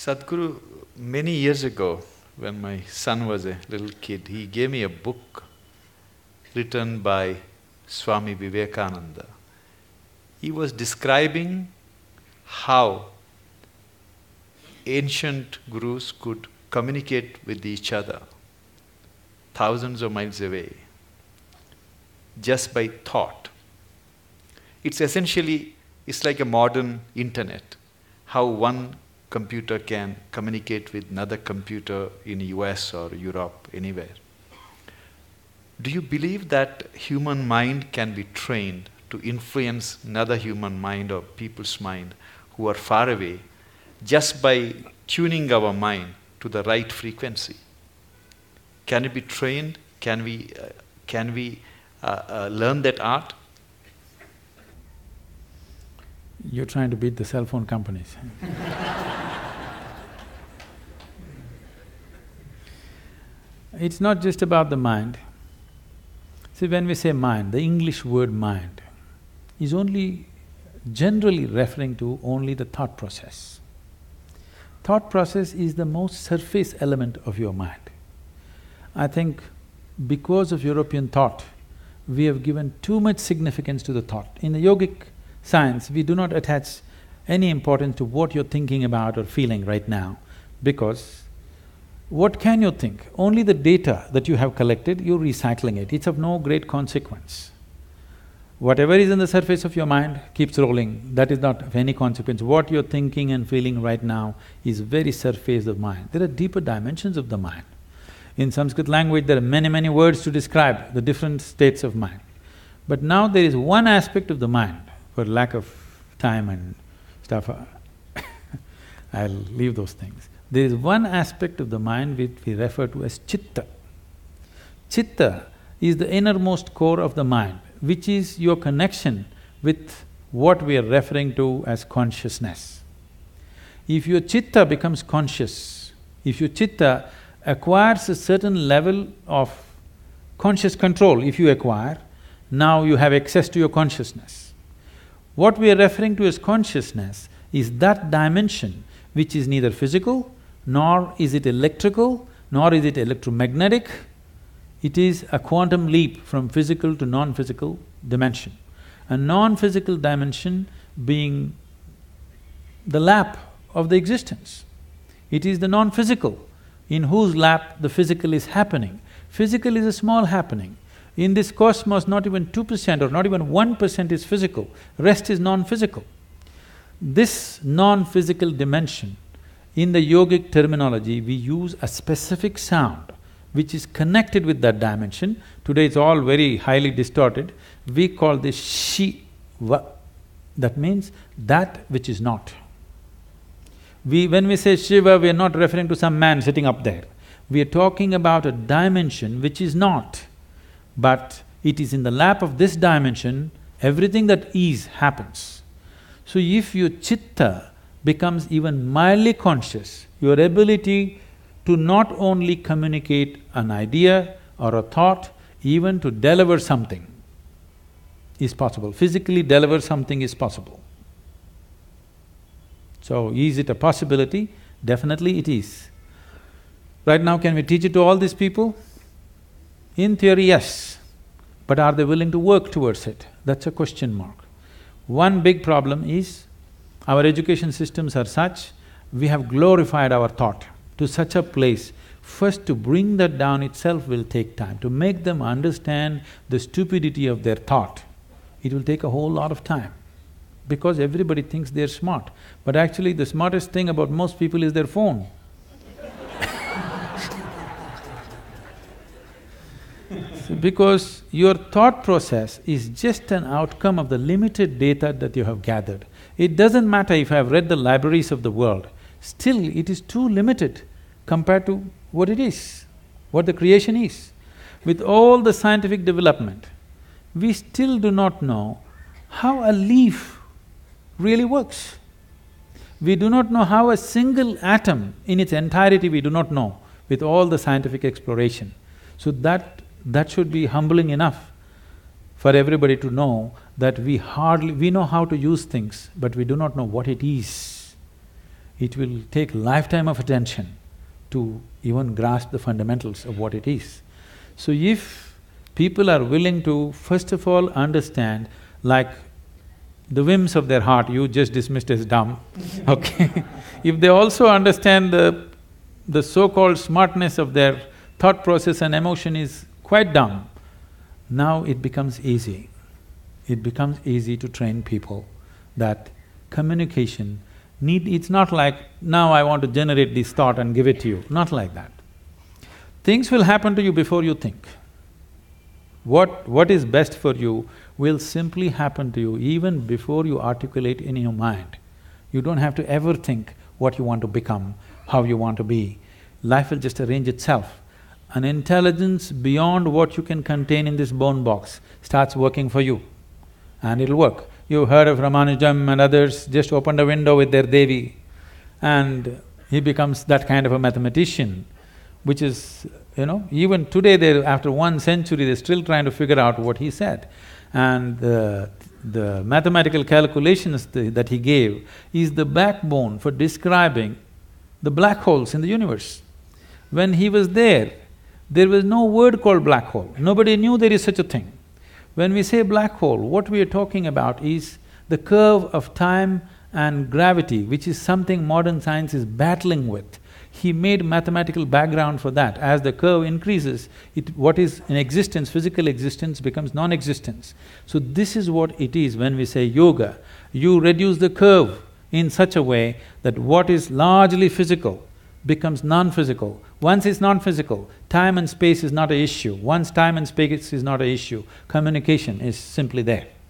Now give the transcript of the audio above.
Sadhguru, many years ago, when my son was a little kid, he gave me a book written by Swami Vivekananda. He was describing how ancient gurus could communicate with each other thousands of miles away just by thought. It's like a modern internet, how one computer can communicate with another computer in US or Europe, anywhere. Do you believe that human mind can be trained to influence another human mind or people's mind who are far away just by tuning our mind to the right frequency? Can it be trained? Can we learn that art? You're trying to beat the cell phone companies. It's not just about the mind. See, when we say mind, the English word mind is only generally referring to only the thought process. Thought process is the most surface element of your mind. I think because of European thought, we have given too much significance to the thought. In the yogic science, we do not attach any importance to what you're thinking about or feeling right now, because what can you think? Only the data that you have collected, you're recycling it. It's of no great consequence. Whatever is on the surface of your mind keeps rolling, that is not of any consequence. What you're thinking and feeling right now is very surface of mind. There are deeper dimensions of the mind. In Sanskrit language, there are many words to describe the different states of mind. But now there is one aspect of the mind, for lack of time and stuff, I'll leave those things. There is one aspect of the mind which we refer to as chitta. Chitta is the innermost core of the mind, which is your connection with what we are referring to as consciousness. If your chitta becomes conscious, if your chitta acquires a certain level of conscious control, if you acquire, now you have access to your consciousness. What we are referring to as consciousness is that dimension which is neither physical, nor is it electrical, nor is it electromagnetic. It is a quantum leap from physical to non-physical dimension. A non-physical dimension being the lap of the existence. It is the non-physical in whose lap the physical is happening. Physical is a small happening. In this cosmos, not even 2% or not even 1% is physical, rest is non-physical. This non-physical dimension, in the yogic terminology, we use a specific sound which is connected with that dimension. Today it's all very highly distorted. We call this Shiva. That means that which is not. When we say Shiva, we are not referring to some man sitting up there. We are talking about a dimension which is not, but it is in the lap of this dimension, everything that is happens. So if your chitta becomes even mildly conscious, your ability to not only communicate an idea or a thought, even to deliver something is possible. Physically deliver something is possible. So, is it a possibility? Definitely it is. Right now, can we teach it to all these people? In theory, yes. But are they willing to work towards it? That's a question mark. One big problem is, our education systems are such, we have glorified our thought to such a place. First, to bring that down itself will take time. To make them understand the stupidity of their thought, it will take a whole lot of time. Because everybody thinks they're smart, but actually the smartest thing about most people is their phone. Because your thought process is just an outcome of the limited data that you have gathered. It doesn't matter if I have read the libraries of the world, still it is too limited compared to what it is, what the creation is. With all the scientific development, we still do not know how a leaf really works. We do not know how a single atom in its entirety we do not know with all the scientific exploration. So that should be humbling enough for everybody to know that we know how to use things, but we do not know what it is. it will take a lifetime of attention to even grasp the fundamentals of what it is. So if people are willing to first of all understand, like the whims of their heart you just dismissed as dumb, okay? If they also understand the so-called smartness of their thought process and emotion is quite dumb, now it becomes easy. It becomes easy to train people that communication it's not like, now I want to generate this thought and give it to you, not like that. Things will happen to you before you think. What is best for you will simply happen to you even before you articulate in your mind. You don't have to ever think what you want to become, how you want to be. Life will just arrange itself. An intelligence beyond what you can contain in this bone box starts working for you, and it'll work. You heard of Ramanujam and others, just opened a window with their Devi, and he becomes that kind of a mathematician, which is, even today after 1 century, they're still trying to figure out what he said. And the mathematical calculations that he gave is the backbone for describing the black holes in the universe. When he was there was no word called black hole, nobody knew there is such a thing. When we say black hole, what we are talking about is the curve of time and gravity, which is something modern science is battling with. He made mathematical background for that. As the curve increases, what is in existence, physical existence, becomes non-existence. So this is what it is when we say yoga. You reduce the curve in such a way that what is largely physical becomes non-physical. Once it's non-physical, time and space is not an issue. Once time and space is not an issue, communication is simply there.